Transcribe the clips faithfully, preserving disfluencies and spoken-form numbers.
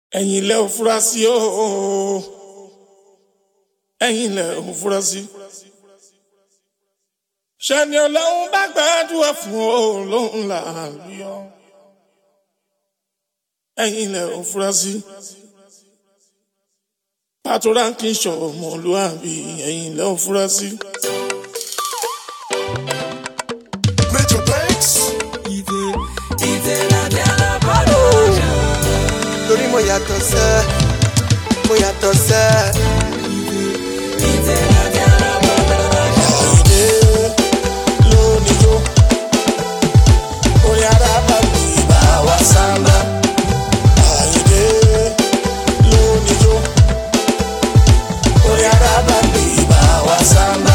ẹ̀yin lẹ ò fura sí o ẹ̀yin lẹ ò fura sí. ṣẹ́ni ọlọ́run bá gbàdúrà fún o lóhùn làálùyọ ẹ̀yin lẹ ò fura sí. Pàtó ránkì ṣọmọlúàbí ẹ̀yin lẹ ò fura sí. Major Banks. Ìdè ìdè lábẹ́ alábàdàn. Torí mo yàtọ̀ sẹ́, mo yàtọ̀ sẹ́. Ìdè ìdè lábẹ́ alábàdàn. Àyìndé lónìí jó orí arábà mi bá wa sáńbà. Àyìndé lónìí jó orí arábà mi bá wa sáńbà.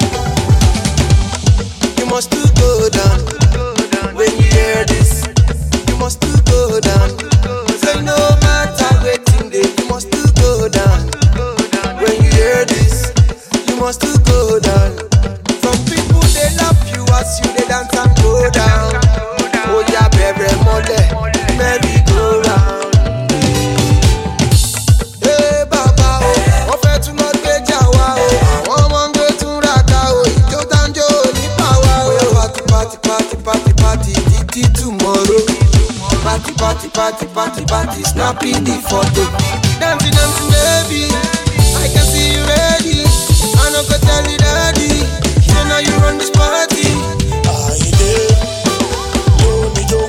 You must to go down when you hear this. You must to go down. Say no matter waiting day. You must to go down when you hear this. You must to go down. Some people they love you as you they dance and go down. Oh yeah, baby, mole, merry go round. Hey Baba, oh, wọ́n fẹ́ tún lọ gbé jà wá o. Àwọn ọmọ ń gbé tún ra ká o. Ìjó dáńjó nípa wa o. Party, party, party, party, party, títí tomorrow. Party, party, party, party, party, snapping the photo. Dancing, dancing, baby, I can see you ready. I no go tell you daddy, you know you run this party. Àyìndé lónìí jó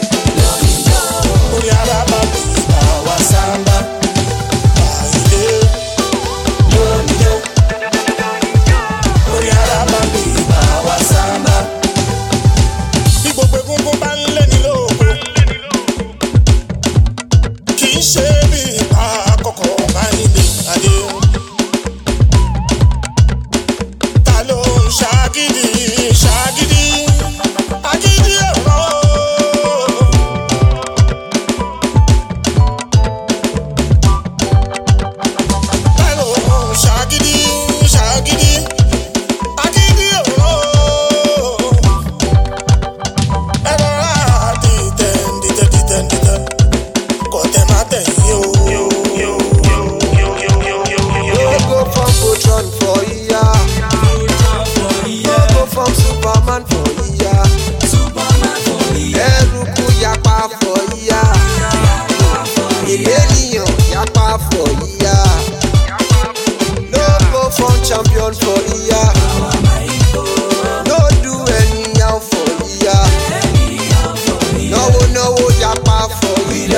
orí arábà mi bá wa sáńbà. Àyìndé lónìí jó orí arábà mi bá wa sáńbà. Bí gbogbo egungun bá ń lé ní lóko kì í ṣe bí ipa àkọ́kọ́ máa ń lè adé. Ta ló ń ṣàgídí ṣàgídí agídí ẹ̀rọ. Ta ló ń ṣàgídí ṣàgídí agídí ẹ̀rọ. Ẹ̀rọ rà dìtẹ̀ dìtẹ̀ dìtẹ̀ dìtẹ̀ kò tẹ̀ má tẹ̀yìn o. No go from Voltron for iya. No go from Superman for iya. Eruku yapa for iya. Ènìyàn yapa for iya. No go from champion for iya. No do anyhow for iya. Náwó náwó yapa for iya.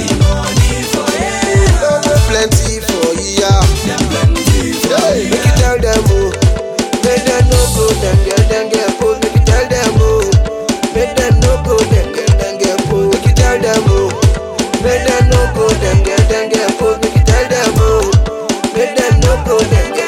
Náwó plenty for iya. Hey, make you tell them oh, make them no go then get then get post. Make you tell them oh, make them no go then get then get post. Make you tell them oh, make them no go then get then get post. Make you tell them oh, make them no go then get.